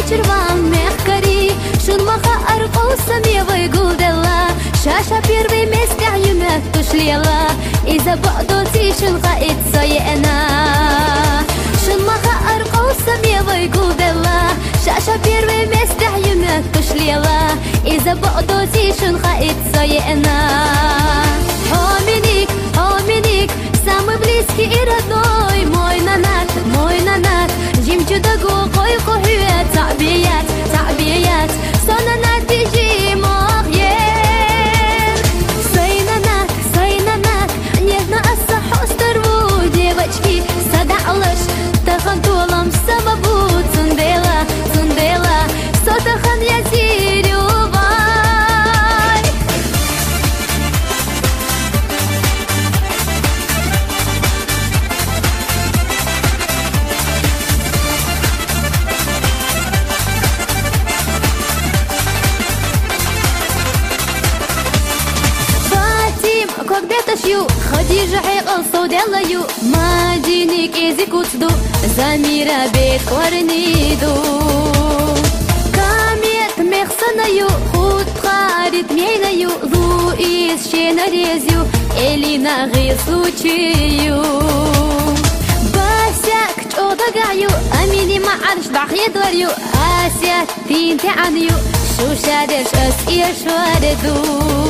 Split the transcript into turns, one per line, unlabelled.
وشربان مخكري شون مخا أرقو سمية ويقول دلا شاشة بيربي مستع يمك تشليلا إذا بعدوتي شون قائد سيئنا شون مخا أرقو سمية ويقول دلا شاشة بيربي مستع يمك تشليلا إذا بعدوتي شون قائد سيئنا Hominik, самый близкий и родной мой нанат, жемчугу кой-кой تعبيات صننات تجي مغير Сайнанат, нежно осахостер ву девочки Садалыш, тахан толам самабу Цундела, сотахан я зирювай Когда-то шью, Хадижа хейкал сауделаю Мадиник език уцду, Замира бет кварниду Камет мехсанаю, худ харит мейнаю Луис шенарезю, Элина гы случаю Басяк чодагаю, Амини ма'арш дахи дворю Ася тин тяню, Шушадеш ас иршвареду